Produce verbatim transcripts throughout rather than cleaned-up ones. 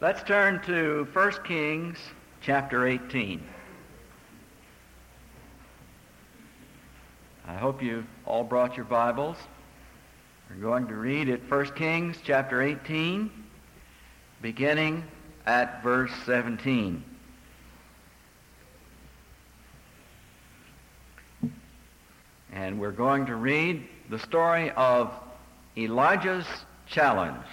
Let's turn to First Kings chapter eighteen. I hope you all brought your Bibles. We're going to read at First Kings chapter eighteen, beginning at verse seventeen. And we're going to read the story of Elijah's challenge.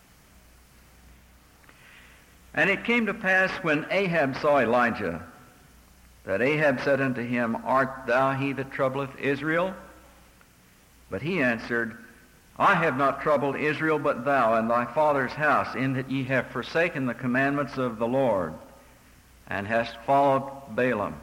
And it came to pass when Ahab saw Elijah, that Ahab said unto him, Art thou he that troubleth Israel? But he answered, I have not troubled Israel, but thou and thy father's house, in that ye have forsaken the commandments of the Lord, and hast followed Balaam.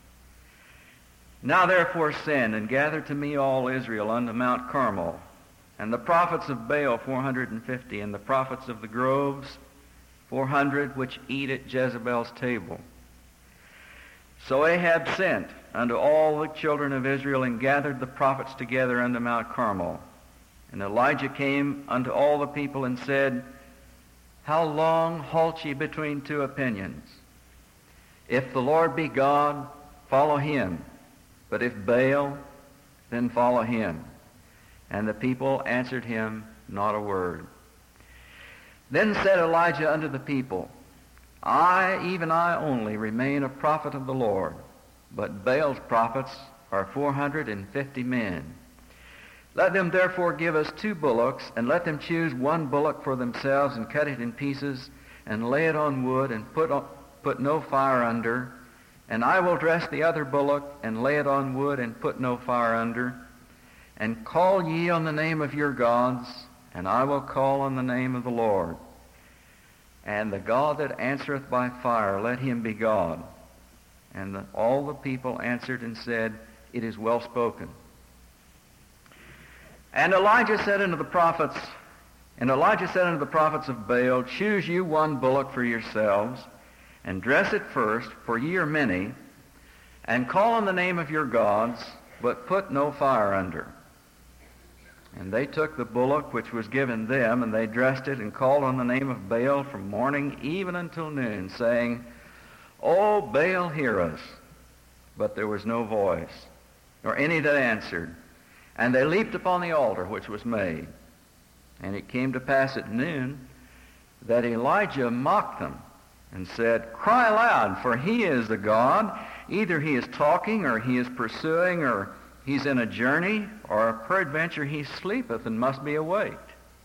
Now therefore send, and gather to me all Israel unto Mount Carmel, and the prophets of Baal four hundred and fifty, and the prophets of the groves four hundred, which eat at Jezebel's table. So Ahab sent unto all the children of Israel, and gathered the prophets together unto Mount Carmel. And Elijah came unto all the people, and said, How long halt ye between two opinions? If the Lord be God, follow him. But if Baal, then follow him. And the people answered him not a word. Then said Elijah unto the people, I, even I only, remain a prophet of the Lord, but Baal's prophets are four hundred and fifty men. Let them therefore give us two bullocks, and let them choose one bullock for themselves, and cut it in pieces, and lay it on wood, and put on, put no fire under. And I will dress the other bullock, and lay it on wood, and put no fire under. And call ye on the name of your gods, and I will call on the name of the Lord. And the God that answereth by fire, let him be God. And the, all the people answered and said, It is well spoken. And Elijah said unto the prophets, and Elijah said unto the prophets of Baal, Choose you one bullock for yourselves, and dress it first, for ye are many, and call on the name of your gods, but put no fire under. And they took the bullock which was given them, and they dressed it, and called on the name of Baal from morning even until noon, saying, O Baal, hear us. But there was no voice, nor any that answered. And they leaped upon the altar which was made. And it came to pass at noon that Elijah mocked them, and said, Cry aloud, for he is the God. Either he is talking, or he is pursuing, or he's in a journey, or peradventure he sleepeth and must be awaked.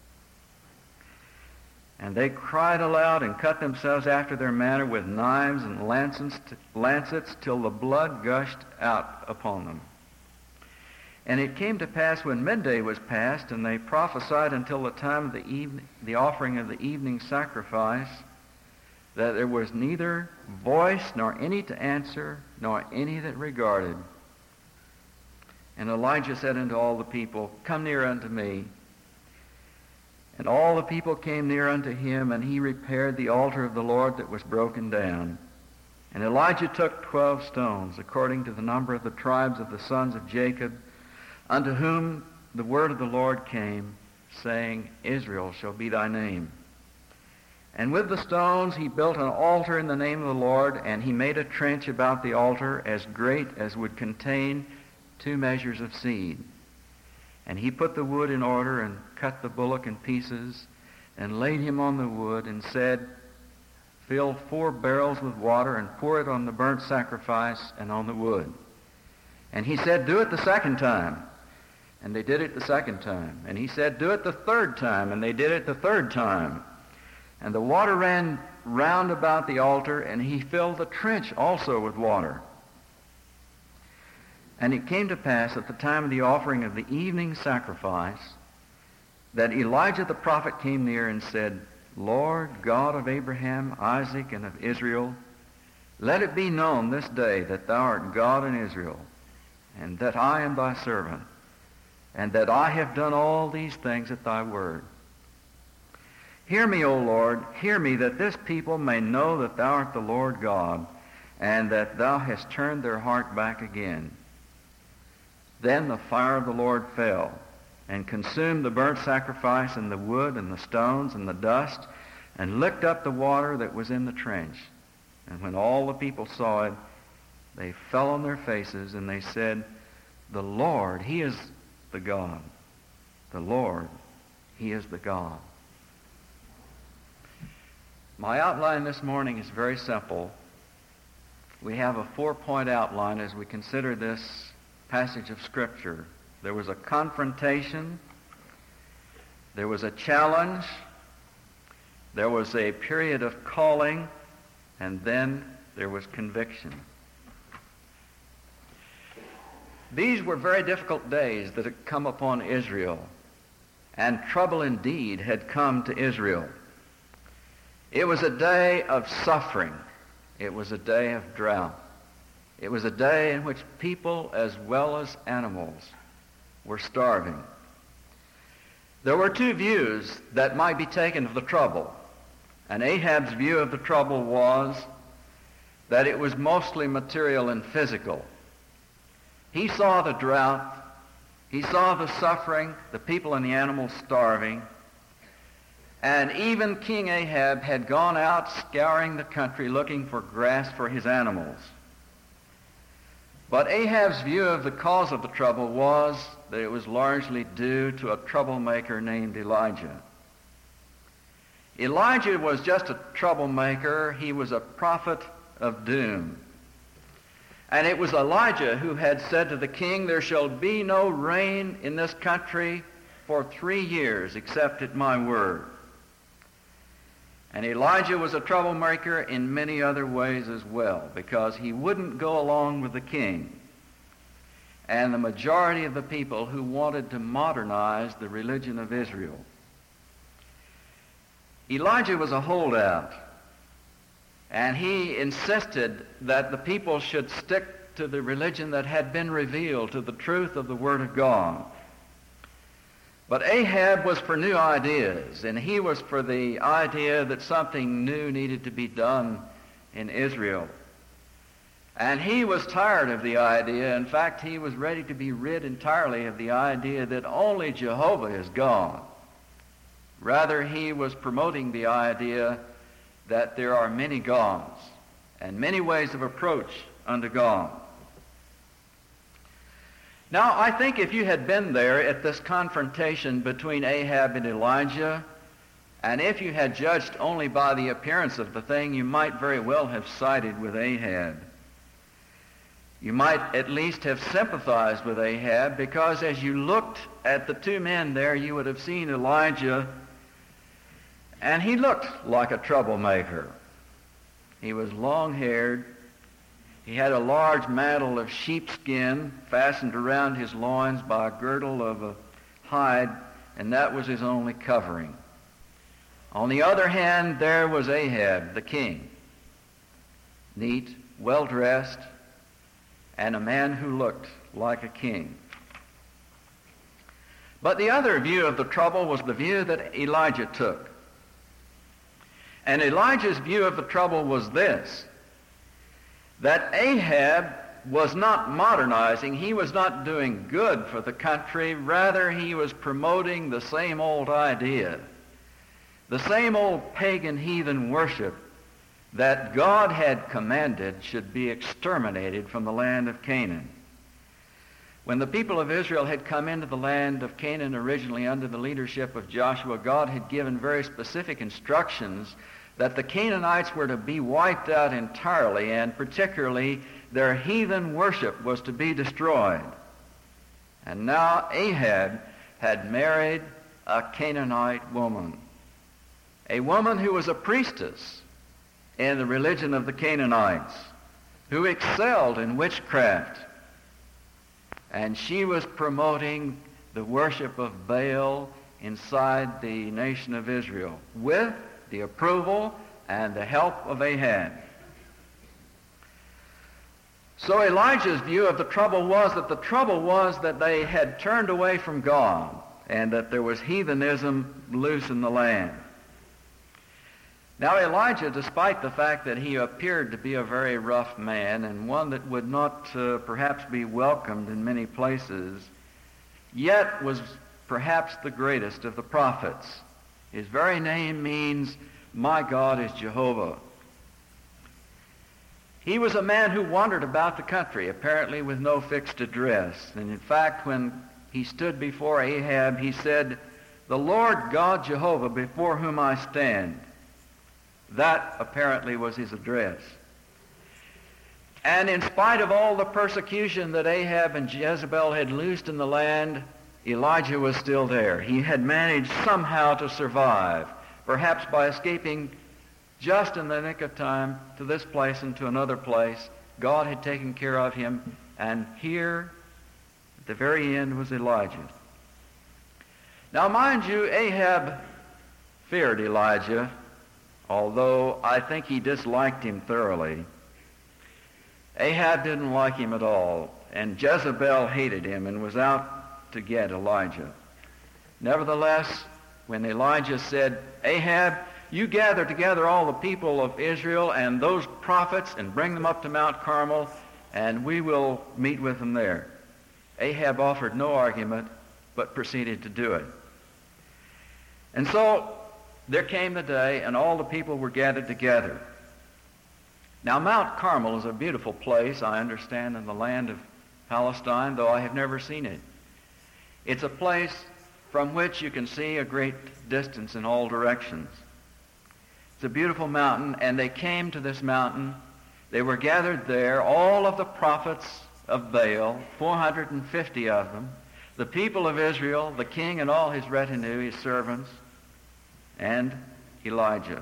And they cried aloud, and cut themselves after their manner with knives and lancets, lancets till the blood gushed out upon them. And it came to pass when midday was past, and they prophesied until the time of the evening, the offering of the evening sacrifice, that there was neither voice nor any to answer, nor any that regarded. And Elijah said unto all the people, Come near unto me. And all the people came near unto him, and he repaired the altar of the Lord that was broken down. And Elijah took twelve stones, according to the number of the tribes of the sons of Jacob, unto whom the word of the Lord came, saying, Israel shall be thy name. And with the stones he built an altar in the name of the Lord, and he made a trench about the altar as great as would contain two measures of seed. And he put the wood in order, and cut the bullock in pieces, and laid him on the wood, and said, Fill four barrels with water, and pour it on the burnt sacrifice and on the wood. And he said, Do it the second time. And they did it the second time. And he said, Do it the third time. And they did it the third time. And the water ran round about the altar, and he filled the trench also with water. And it came to pass at the time of the offering of the evening sacrifice that Elijah the prophet came near and said, Lord God of Abraham, Isaac, and of Israel, let it be known this day that thou art God in Israel, and that I am thy servant, and that I have done all these things at thy word. Hear me, O Lord, hear me, that this people may know that thou art the Lord God, and that thou hast turned their heart back again. Then the fire of the Lord fell, and consumed the burnt sacrifice, and the wood, and the stones, and the dust, and licked up the water that was in the trench. And when all the people saw it, they fell on their faces and they said, "The Lord, He is the God. The Lord, He is the God." My outline this morning is very simple. We have a four-point outline as we consider this passage of Scripture. There was a confrontation, there was a challenge, there was a period of calling, and then there was conviction. These were very difficult days that had come upon Israel, and trouble indeed had come to Israel. It was a day of suffering. It was a day of drought. It was a day in which people as well as animals were starving. There were two views that might be taken of the trouble. And Ahab's view of the trouble was that it was mostly material and physical. He saw the drought, he saw the suffering, the people and the animals starving, and even King Ahab had gone out scouring the country looking for grass for his animals. But Ahab's view of the cause of the trouble was that it was largely due to a troublemaker named Elijah. Elijah was just a troublemaker. He was a prophet of doom. And it was Elijah who had said to the king, "There shall be no rain in this country for three years except at my word." And Elijah was a troublemaker in many other ways as well, because he wouldn't go along with the king and the majority of the people who wanted to modernize the religion of Israel. Elijah was a holdout, and he insisted that the people should stick to the religion that had been revealed, to the truth of the Word of God. But Ahab was for new ideas, and he was for the idea that something new needed to be done in Israel. And he was tired of the idea. In fact, he was ready to be rid entirely of the idea that only Jehovah is God. Rather, he was promoting the idea that there are many gods and many ways of approach unto God. Now, I think if you had been there at this confrontation between Ahab and Elijah, and if you had judged only by the appearance of the thing, you might very well have sided with Ahab. You might at least have sympathized with Ahab, because as you looked at the two men there, you would have seen Elijah, and he looked like a troublemaker. He was long-haired. He had a large mantle of sheepskin fastened around his loins by a girdle of a hide, and that was his only covering. On the other hand, there was Ahab, the king, neat, well-dressed, and a man who looked like a king. But the other view of the trouble was the view that Elijah took. And Elijah's view of the trouble was this: that Ahab was not modernizing, he was not doing good for the country, rather he was promoting the same old idea, the same old pagan heathen worship that God had commanded should be exterminated from the land of Canaan. When the people of Israel had come into the land of Canaan originally under the leadership of Joshua, God had given very specific instructions that the Canaanites were to be wiped out entirely, and particularly their heathen worship was to be destroyed. And now Ahab had married a Canaanite woman, a woman who was a priestess in the religion of the Canaanites, who excelled in witchcraft. And she was promoting the worship of Baal inside the nation of Israel with the approval and the help of Ahab. So Elijah's view of the trouble was that the trouble was that they had turned away from God and that there was heathenism loose in the land. Now Elijah, despite the fact that he appeared to be a very rough man and one that would not uh, perhaps be welcomed in many places, yet was perhaps the greatest of the prophets. His very name means My God is Jehovah. He was a man who wandered about the country, apparently with no fixed address. And in fact, when he stood before Ahab, he said, "The Lord God Jehovah before whom I stand." That apparently was his address. And in spite of all the persecution that Ahab and Jezebel had loosed in the land, Elijah was still there. He had managed somehow to survive, perhaps by escaping just in the nick of time to this place and to another place. God had taken care of him, and here, at the very end, was Elijah. Now, mind you, Ahab feared Elijah, although I think he disliked him thoroughly. Ahab didn't like him at all, and Jezebel hated him and was out to get Elijah. Nevertheless, when Elijah said, "Ahab, you gather together all the people of Israel and those prophets and bring them up to Mount Carmel, and we will meet with them there," Ahab offered no argument, but proceeded to do it. And so there came the day, and all the people were gathered together. Now, Mount Carmel is a beautiful place, I understand, in the land of Palestine, though I have never seen it. It's a place from which you can see a great distance in all directions. It's a beautiful mountain, and they came to this mountain. They were gathered there, all of the prophets of Baal, four hundred fifty of them, the people of Israel, the king and all his retinue, his servants, and Elijah.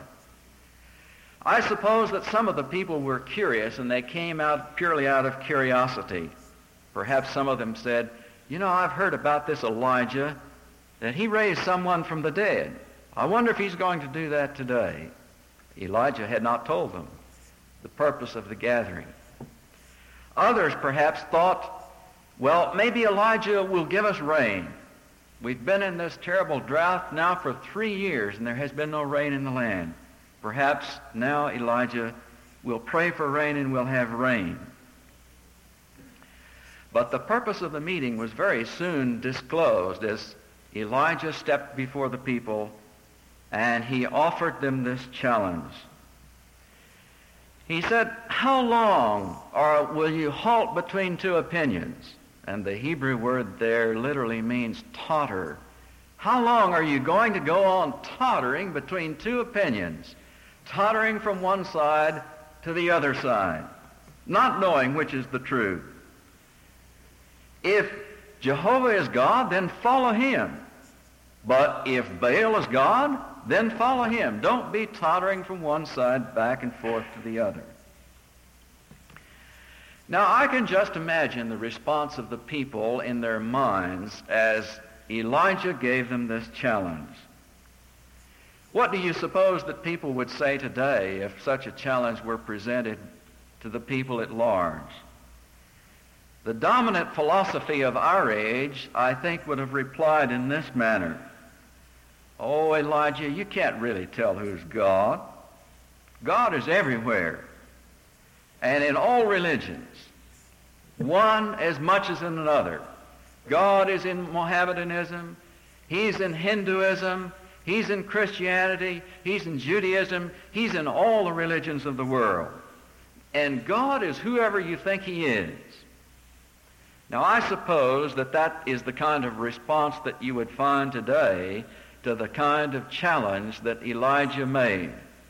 I suppose that some of the people were curious, and they came out purely out of curiosity. Perhaps some of them said, "You know, I've heard about this Elijah, that he raised someone from the dead. I wonder if he's going to do that today." Elijah had not told them the purpose of the gathering. Others perhaps thought, well, maybe Elijah will give us rain. We've been in this terrible drought now for three years, and there has been no rain in the land. Perhaps now Elijah will pray for rain and we'll have rain. But the purpose of the meeting was very soon disclosed as Elijah stepped before the people and he offered them this challenge. He said, "How long or will you halt between two opinions?" And the Hebrew word there literally means totter. How long are you going to go on tottering between two opinions? Tottering from one side to the other side, not knowing which is the truth. If Jehovah is God, then follow him. But if Baal is God, then follow him. Don't be tottering from one side back and forth to the other. Now, I can just imagine the response of the people in their minds as Elijah gave them this challenge. What do you suppose that people would say today if such a challenge were presented to the people at large? The dominant philosophy of our age, I think, would have replied in this manner: "Oh, Elijah, you can't really tell who's God. God is everywhere and in all religions, one as much as in another. God is in Mohammedanism, he's in Hinduism, he's in Christianity, he's in Judaism, he's in all the religions of the world. And God is whoever you think he is." Now, I suppose that that is the kind of response that you would find today to the kind of challenge that Elijah made.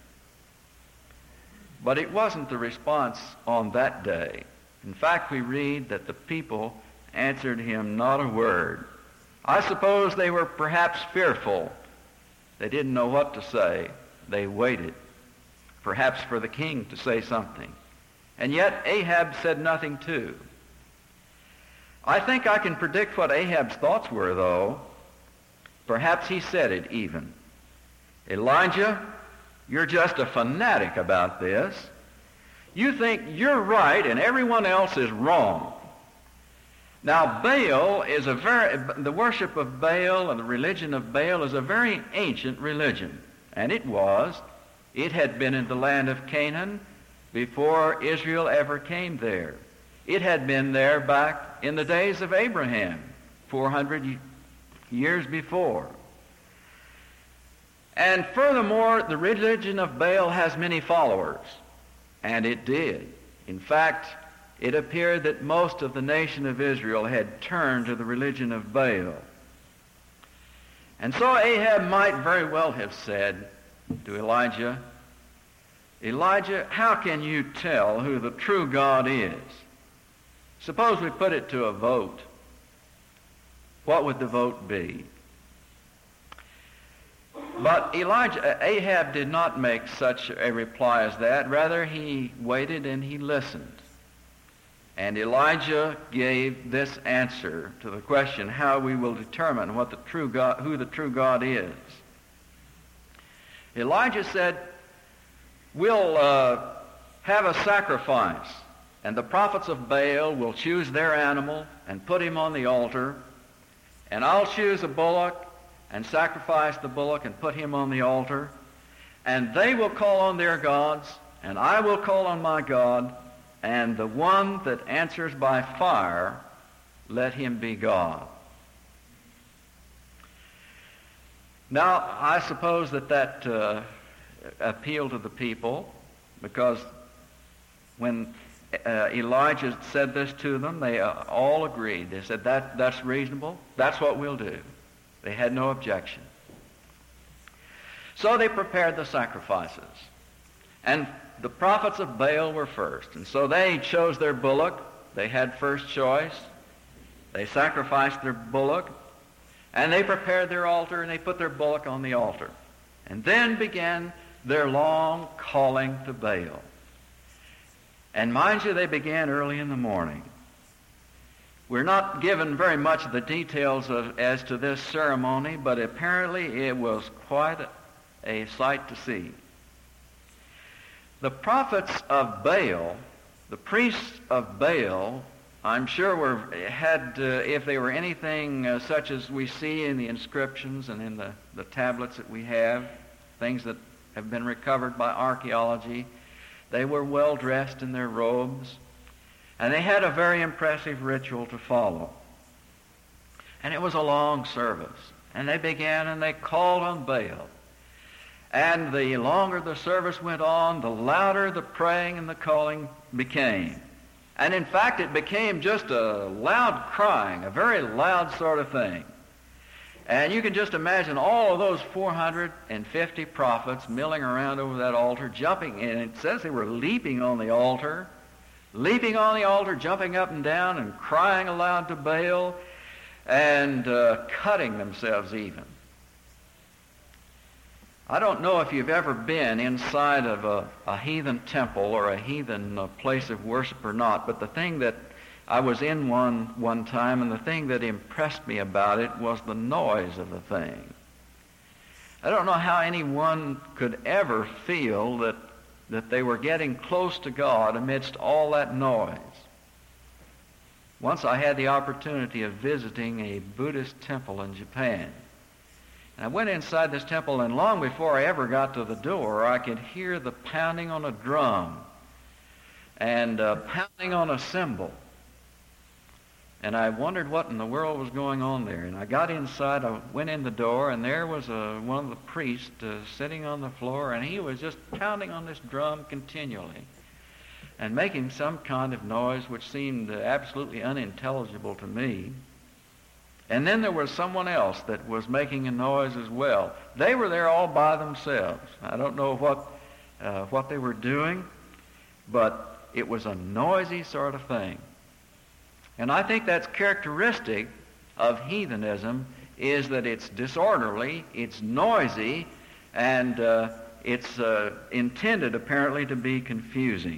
But it wasn't the response on that day. In fact, we read that the people answered him not a word. I suppose they were perhaps fearful. They didn't know what to say. They waited, perhaps for the king to say something. And yet Ahab said nothing too. I think I can predict what Ahab's thoughts were, though. Perhaps he said it even. "Elijah, you're just a fanatic about this. You think you're right and everyone else is wrong. Now, Baal is a very, the worship of Baal and the religion of Baal is a very ancient religion. And it was. It had been in the land of Canaan before Israel ever came there. It had been there back in the days of Abraham, four hundred years before. And furthermore, the religion of Baal has many followers. And it did. In fact, it appeared that most of the nation of Israel had turned to the religion of Baal. And so Ahab might very well have said to Elijah, Elijah, how can you tell who the true God is? Suppose we put it to a vote. What would the vote be? But Elijah, Ahab did not make such a reply as that. Rather, he waited and he listened. And Elijah gave this answer to the question how we will determine what the true God, who the true God is. Elijah said, we'll uh, have a sacrifice, and the prophets of Baal will choose their animal and put him on the altar, and I'll choose a bullock and sacrifice the bullock and put him on the altar, and they will call on their gods, and I will call on my God, and the one that answers by fire, let him be God. Now, I suppose that that uh, appealed to the people, because when uh, Elijah said this to them, they uh, all agreed. They said, that, that's reasonable. That's what we'll do. They had no objection. So they prepared the sacrifices. And the prophets of Baal were first. And so they chose their bullock. They had first choice. They sacrificed their bullock. And they prepared their altar, and they put their bullock on the altar. And then began their long calling to Baal. And mind you, they began early in the morning. We're not given very much of the details of, as to this ceremony, but apparently it was quite a, a sight to see. The prophets of Baal, the priests of Baal, I'm sure were had, uh, if they were anything uh, such as we see in the inscriptions and in the, the tablets that we have, things that have been recovered by archaeology, they were well dressed in their robes, and they had a very impressive ritual to follow. And it was a long service. And they began and they called on Baal. And the longer the service went on, the louder the praying and the calling became. And in fact, it became just a loud crying, a very loud sort of thing. And you can just imagine all of those four hundred fifty prophets milling around over that altar, jumping, and it says they were leaping on the altar, leaping on the altar, jumping up and down and crying aloud to Baal, and uh, cutting themselves even. I don't know if you've ever been inside of a, a heathen temple or a heathen uh, place of worship or not, but the thing that I was in one one time, and the thing that impressed me about it was the noise of the thing. I don't know how anyone could ever feel that, that they were getting close to God amidst all that noise. Once I had the opportunity of visiting a Buddhist temple in Japan. And I went inside this temple, and long before I ever got to the door, I could hear the pounding on a drum and uh, pounding on a cymbal. And I wondered what in the world was going on there. And I got inside, I went in the door, and there was a, one of the priests uh, sitting on the floor, and he was just pounding on this drum continually and making some kind of noise which seemed uh, absolutely unintelligible to me. And then there was someone else that was making a noise as well. They were there all by themselves. I don't know what, uh, what they were doing, but it was a noisy sort of thing. And I think that's characteristic of heathenism, is that it's disorderly, it's noisy, and uh, it's uh, intended apparently to be confusing.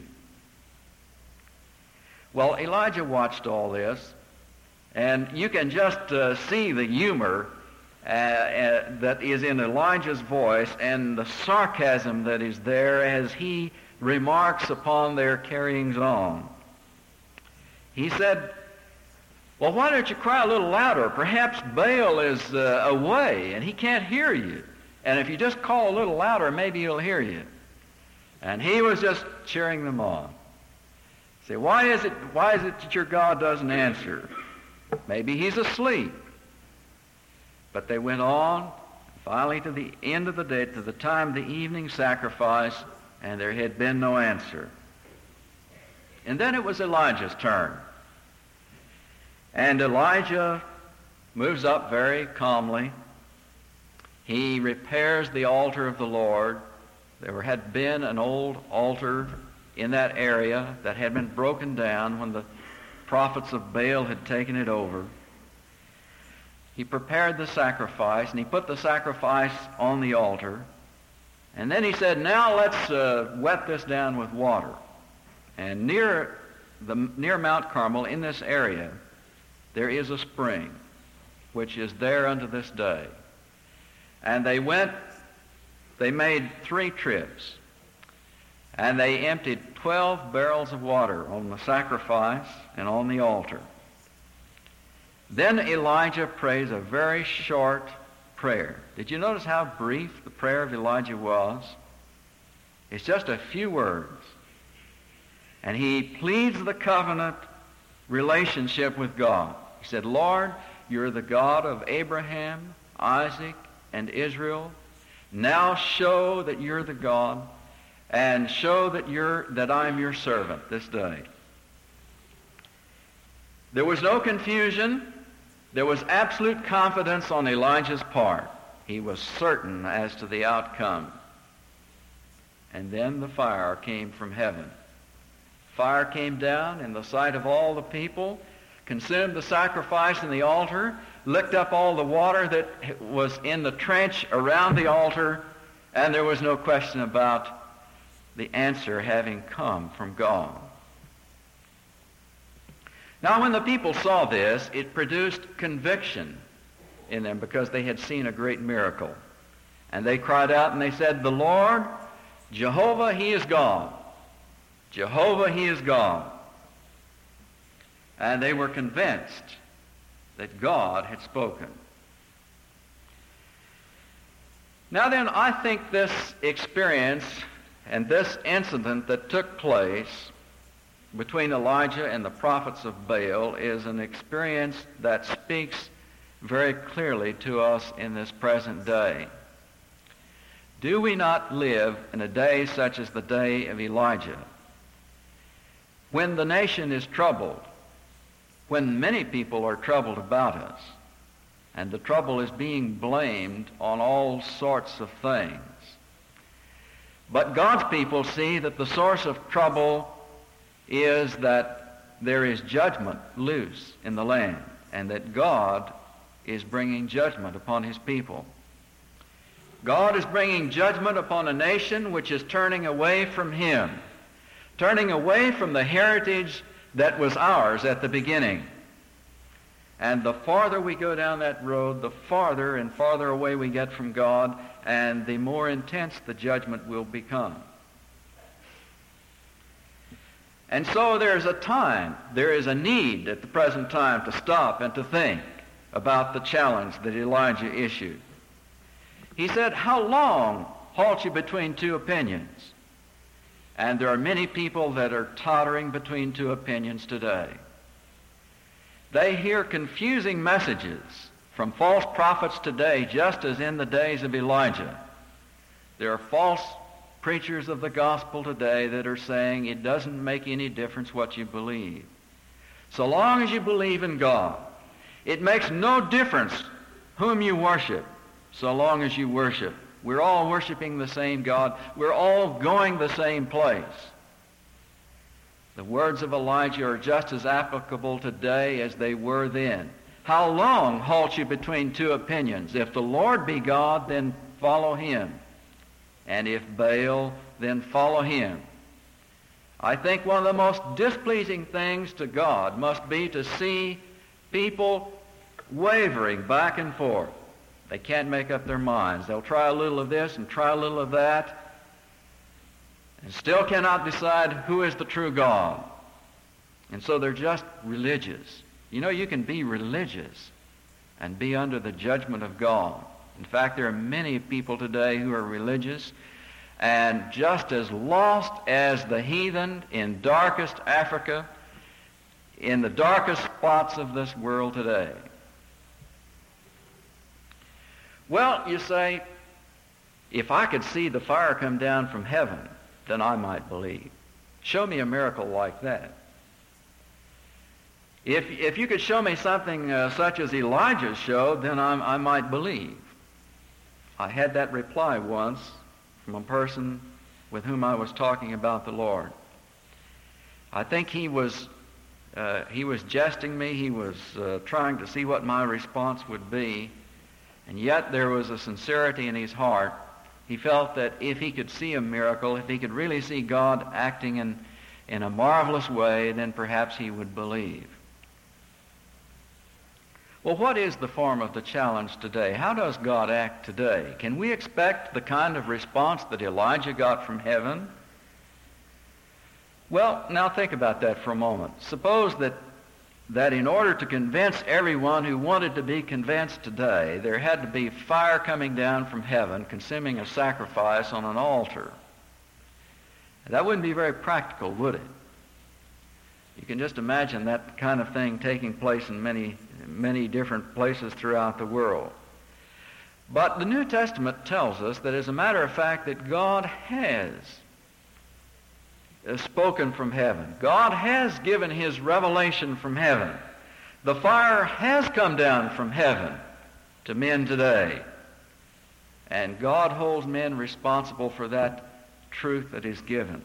Well, Elijah watched all this, and you can just uh, see the humor uh, uh, that is in Elijah's voice and the sarcasm that is there as he remarks upon their carryings on. He said, well, why don't you cry a little louder? Perhaps Baal is uh, away and he can't hear you. And if you just call a little louder, maybe he'll hear you. And he was just cheering them on. Say, why is it, why is it that your God doesn't answer? Maybe he's asleep. But they went on. finally to the end of the day, to the time of the evening sacrifice, and there had been no answer. And then it was Elijah's turn. And Elijah moves up very calmly. He repairs the altar of the Lord. There had been an old altar in that area that had been broken down when the prophets of Baal had taken it over. He prepared the sacrifice, and he put the sacrifice on the altar. And then he said, now let's uh, wet this down with water. And near the near Mount Carmel, in this area, there is a spring, which is there unto this day. And they went, they made three trips, and they emptied twelve barrels of water on the sacrifice and on the altar. Then Elijah prays a very short prayer. Did you notice how brief the prayer of Elijah was? It's just a few words. And he pleads the covenant relationship with God. He said, Lord, you're the God of Abraham, Isaac, and Israel. Now show that you're the God, and show that you're that I'm your servant this day. There was no confusion. There was absolute confidence on Elijah's part. He was certain as to the outcome. And then the fire came from heaven. Fire came down in the sight of all the people, consumed the sacrifice and the altar, licked up all the water that was in the trench around the altar, and there was no question about the answer having come from God. Now, when the people saw this, it produced conviction in them because they had seen a great miracle. And they cried out and they said, the Lord, Jehovah, He is God. Jehovah, He is God. And they were convinced that God had spoken. Now then, I think this experience and this incident that took place between Elijah and the prophets of Baal is an experience that speaks very clearly to us in this present day. Do we not live in a day such as the day of Elijah, when the nation is troubled, when many people are troubled about us, and the trouble is being blamed on all sorts of things? But God's people see that the source of trouble is that there is judgment loose in the land, and that God is bringing judgment upon His people. God is bringing judgment upon a nation which is turning away from Him, turning away from the heritage that was ours at the beginning. And the farther we go down that road, the farther and farther away we get from God, and the more intense the judgment will become. And so there's a time, there is a need at the present time to stop and to think about the challenge that Elijah issued. He said, how long halt you between two opinions? And there are many people that are tottering between two opinions today. They hear confusing messages from false prophets today, just as in the days of Elijah. There are false preachers of the gospel today that are saying it doesn't make any difference what you believe. So long as you believe in God, it makes no difference whom you worship, so long as you worship. We're all worshiping the same God. We're all going the same place. The words of Elijah are just as applicable today as they were then. How long halt you between two opinions? If the Lord be God, then follow Him. And if Baal, then follow him. I think one of the most displeasing things to God must be to see people wavering back and forth. They can't make up their minds. They'll try a little of this and try a little of that, and still cannot decide who is the true God. And so they're just religious. You know, you can be religious and be under the judgment of God. In fact, there are many people today who are religious and just as lost as the heathen in darkest Africa, in the darkest spots of this world today. Well, you say, if I could see the fire come down from heaven, then I might believe. Show me a miracle like that. If, if you could show me something uh, such as Elijah showed, then I, I might believe. I had that reply once from a person with whom I was talking about the Lord. I think he was uh, he was jesting me. He was uh, trying to see what my response would be, and yet there was a sincerity in his heart. He felt that if he could see a miracle, if he could really see God acting in, in a marvelous way, then perhaps he would believe. Well, what is the form of the challenge today? How does God act today? Can we expect the kind of response that Elijah got from heaven? Well, now think about that for a moment. Suppose that that in order to convince everyone who wanted to be convinced today, there had to be fire coming down from heaven, consuming a sacrifice on an altar. That wouldn't be very practical, would it? You can just imagine that kind of thing taking place in many, many different places throughout the world. But the New Testament tells us that, as a matter of fact, that God has spoken from heaven. God has given his revelation from heaven. The fire has come down from heaven to men today. And God holds men responsible for that truth that is given.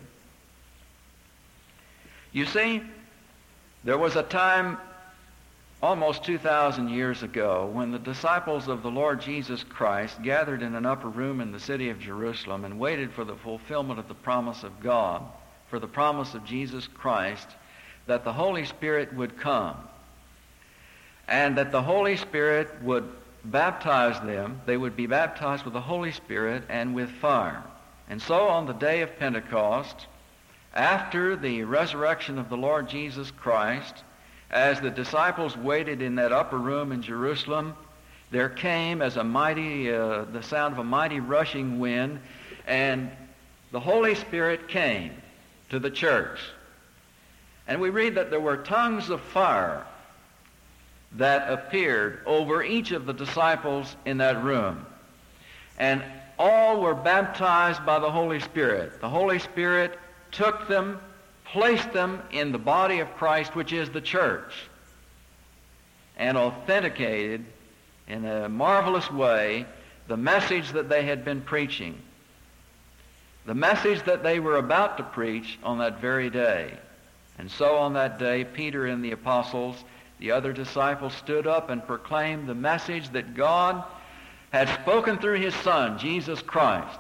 You see, there was a time almost two thousand years ago when the disciples of the Lord Jesus Christ gathered in an upper room in the city of Jerusalem and waited for the fulfillment of the promise of God, for the promise of Jesus Christ, that the Holy Spirit would come and that the Holy Spirit would baptize them. They would be baptized with the Holy Spirit and with fire. And so on the day of Pentecost, after the resurrection of the Lord Jesus Christ, as the disciples waited in that upper room in Jerusalem, there came as a mighty, uh, the sound of a mighty rushing wind, and the Holy Spirit came to the church. And we read that there were tongues of fire that appeared over each of the disciples in that room. And all were baptized by the Holy Spirit. The Holy Spirit took them, placed them in the body of Christ, which is the church, and authenticated in a marvelous way the message that they had been preaching, the message that they were about to preach on that very day. And so on that day, Peter and the apostles, the other disciples, stood up and proclaimed the message that God had spoken through his Son, Jesus Christ.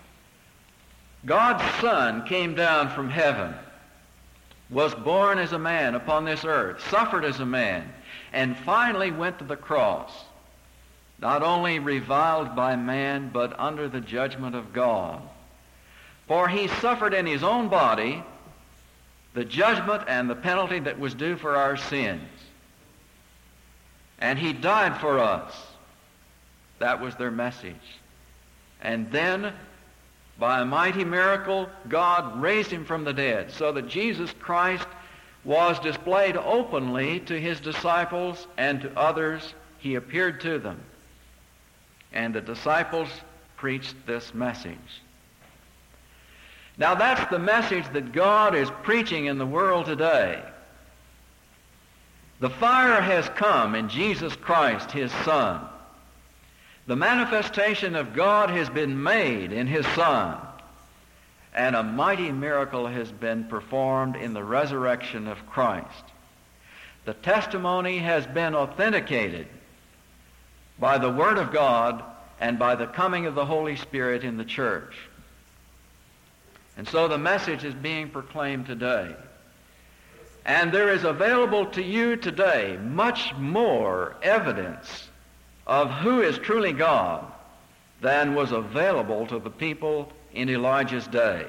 God's Son came down from heaven, was born as a man upon this earth, suffered as a man, and finally went to the cross, not only reviled by man, but under the judgment of God. For he suffered in his own body the judgment and the penalty that was due for our sins. And he died for us. That was their message. And then, by a mighty miracle, God raised him from the dead, so that Jesus Christ was displayed openly to his disciples and to others. He appeared to them. And the disciples preached this message. Now that's the message that God is preaching in the world today. The fire has come in Jesus Christ, his Son. The manifestation of God has been made in his Son. And a mighty miracle has been performed in the resurrection of Christ. The testimony has been authenticated by the Word of God and by the coming of the Holy Spirit in the church. And so the message is being proclaimed today. And there is available to you today much more evidence of who is truly God than was available to the people in Elijah's day.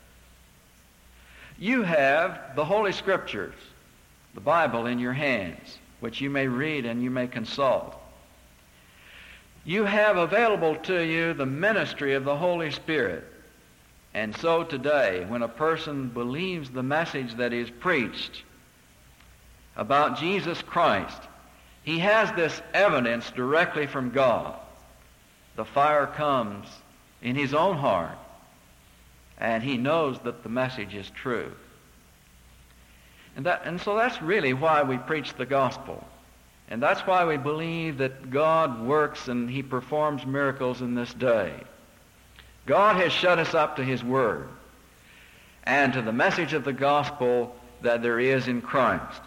You have the Holy Scriptures, the Bible, in your hands, which you may read and you may consult. You have available to you the ministry of the Holy Spirit. And so today, when a person believes the message that is preached about Jesus Christ, he has this evidence directly from God. the fire comes in his own heart, and he knows that the message is true. And, that, and so that's really why we preach the gospel. And that's why we believe that God works and he performs miracles in this day. God has shut us up to his word and to the message of the gospel that there is in Christ.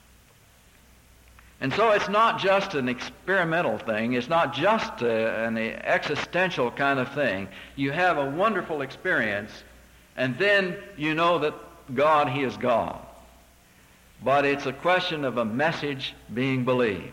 And so it's not just an experimental thing. It's not just a, an existential kind of thing. You have a wonderful experience, and then you know that God, he is God. But it's a question of a message being believed.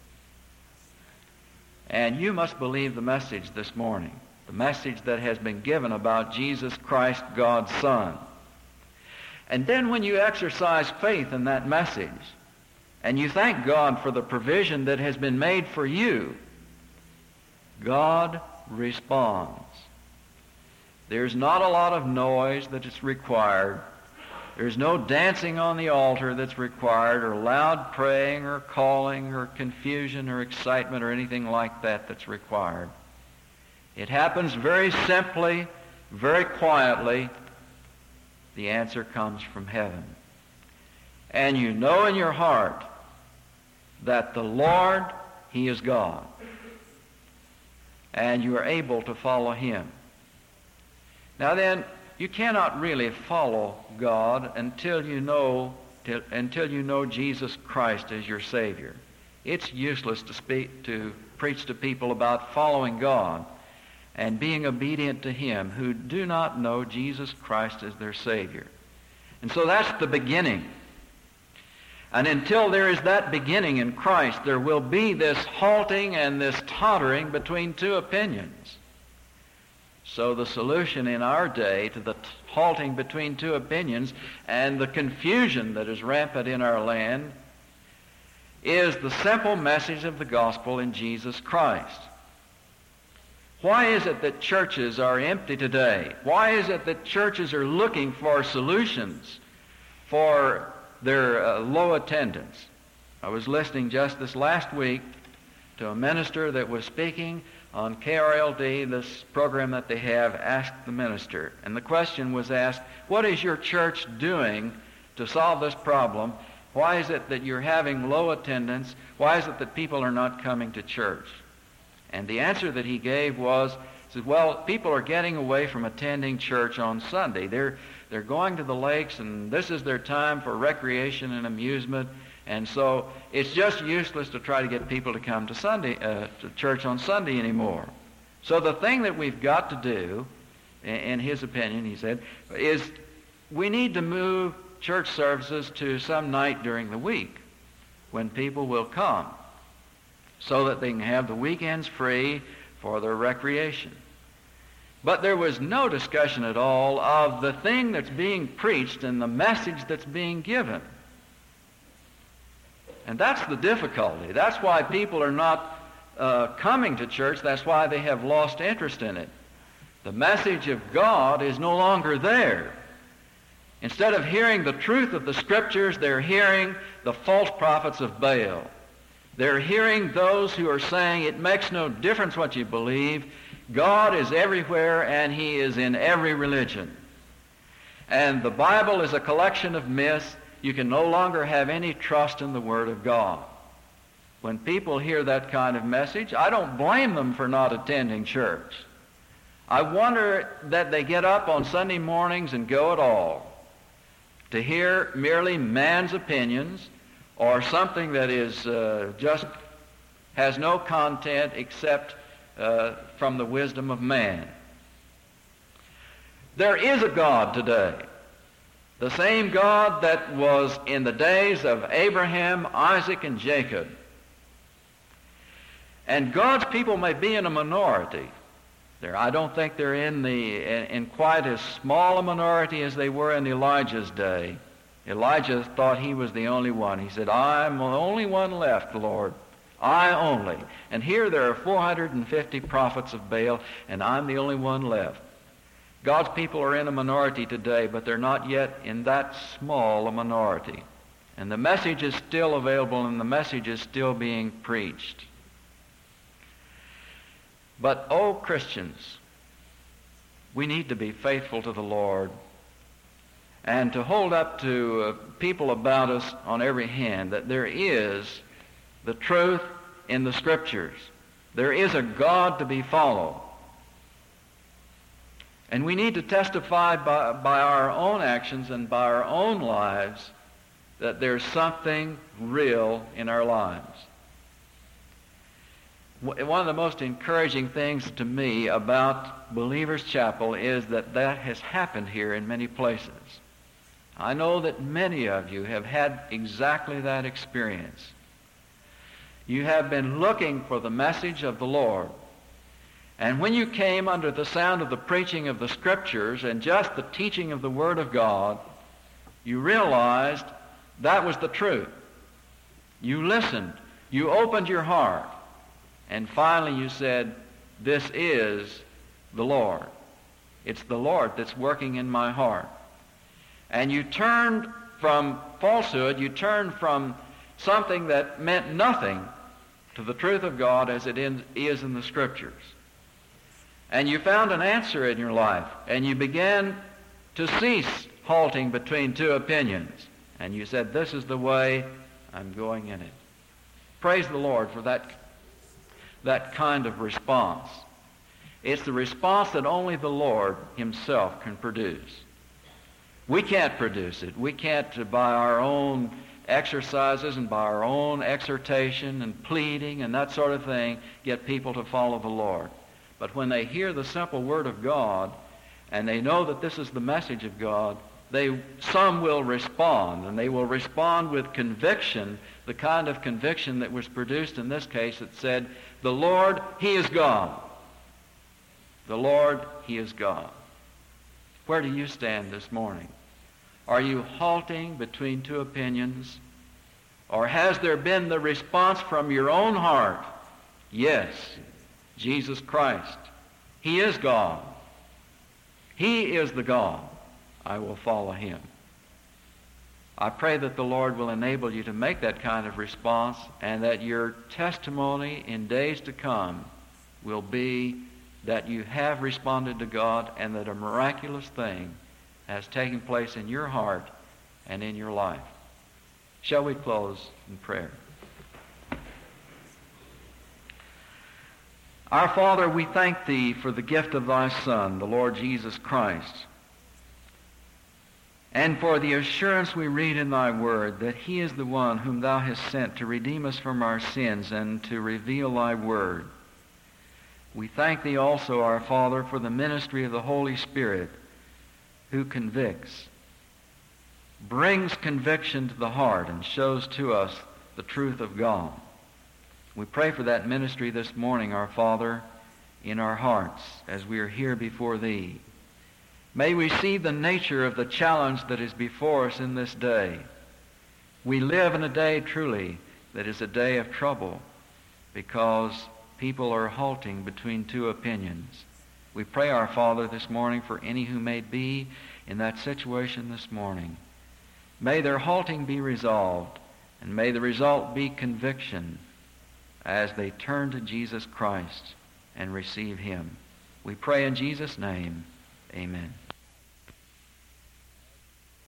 And you must believe the message this morning, the message that has been given about Jesus Christ, God's Son. And then when you exercise faith in that message, and you thank God for the provision that has been made for you, God responds. There's not a lot of noise that is required. There's no dancing on the altar that's required, or loud praying, or calling, or confusion, or excitement, or anything like that that's required. It happens very simply, very quietly. The answer comes from heaven. And you know in your heart that the Lord, he is God. And you are able to follow him. Now then, you cannot really follow God until you know till, until you know Jesus Christ as your Savior. It's useless to speak to preach to people about following God and being obedient to him who do not know Jesus Christ as their Savior. And so that's the beginning. And until there is that beginning in Christ, there will be this halting and this tottering between two opinions. So the solution in our day to the t- halting between two opinions and the confusion that is rampant in our land is the simple message of the gospel in Jesus Christ. Why is it that churches are empty today? Why is it that churches are looking for solutions for their uh, low attendance? I was listening just this last week to a minister that was speaking on K R L D, this program that they have, Ask the Minister. And the question was asked, what is your church doing to solve this problem? Why is it that you're having low attendance? Why is it that people are not coming to church? And the answer that he gave was, said, well, people are getting away from attending church on Sunday. They're, they're going to the lakes, and this is their time for recreation and amusement. And so it's just useless to try to get people to come to Sunday, uh, to church on Sunday anymore. So the thing that we've got to do, in his opinion, he said, is we need to move church services to some night during the week when people will come so that they can have the weekends free for their recreation. But there was no discussion at all of the thing that's being preached and the message that's being given. And that's the difficulty. That's why people are not uh, coming to church. That's why they have lost interest in it. The message of God is no longer there. Instead of hearing the truth of the Scriptures, they're hearing the false prophets of Baal. They're hearing those who are saying it makes no difference what you believe. God is everywhere and he is in every religion. And the Bible is a collection of myths. You can no longer have any trust in the Word of God. When people hear that kind of message, I don't blame them for not attending church. I wonder that they get up on Sunday mornings and go at all to hear merely man's opinions or something that is uh, just has no content except uh, from the wisdom of man. There is a God today. The same God that was in the days of Abraham, Isaac, and Jacob. And God's people may be in a minority. There, I don't think they're in the in, in quite as small a minority as they were in Elijah's day. Elijah thought he was the only one. He said, I'm the only one left, Lord. I only. And here there are four hundred fifty prophets of Baal, and I'm the only one left. God's people are in a minority today, but they're not yet in that small a minority. And the message is still available, and the message is still being preached. But, oh Christians, we need to be faithful to the Lord and to hold up to uh, people about us on every hand that there is the truth in the Scriptures. There is a God to be followed. And we need to testify by, by our own actions and by our own lives that there's something real in our lives. One of the most encouraging things to me about Believers Chapel is that that has happened here in many places. I know that many of you have had exactly that experience. You have been looking for the message of the Lord. And when you came under the sound of the preaching of the Scriptures and just the teaching of the Word of God, you realized that was the truth. You listened. You opened your heart. And finally you said, this is the Lord. It's the Lord that's working in my heart. And you turned from falsehood, you turned from something that meant nothing to the truth of God as it is in the Scriptures. And you found an answer in your life, and you began to cease halting between two opinions. And you said, this is the way, I'm going in it. Praise the Lord for that, that kind of response. It's the response that only the Lord Himself can produce. We can't produce it. We can't, by our own exercises and by our own exhortation and pleading and that sort of thing, get people to follow the Lord. But when they hear the simple Word of God and they know that this is the message of God, they some will respond, and they will respond with conviction, the kind of conviction that was produced in this case that said, the Lord, He is God. The Lord, He is God. Where do you stand this morning? Are you halting between two opinions? Or has there been the response from your own heart? Yes, Jesus Christ. He is God. He is the God. I will follow Him. I pray that the Lord will enable you to make that kind of response, and that your testimony in days to come will be that you have responded to God and that a miraculous thing has taken place in your heart and in your life. Shall we close in prayer? Our Father, we thank Thee for the gift of Thy Son, the Lord Jesus Christ, and for the assurance we read in Thy Word that He is the one whom Thou hast sent to redeem us from our sins and to reveal Thy Word. We thank Thee also, our Father, for the ministry of the Holy Spirit, who convicts, brings conviction to the heart, and shows to us the truth of God. We pray for that ministry this morning, our Father, in our hearts as we are here before Thee. May we see the nature of the challenge that is before us in this day. We live in a day truly that is a day of trouble because people are halting between two opinions. We pray, our Father, this morning for any who may be in that situation this morning. May their halting be resolved, and may the result be conviction as they turn to Jesus Christ and receive Him. We pray in Jesus' name, amen.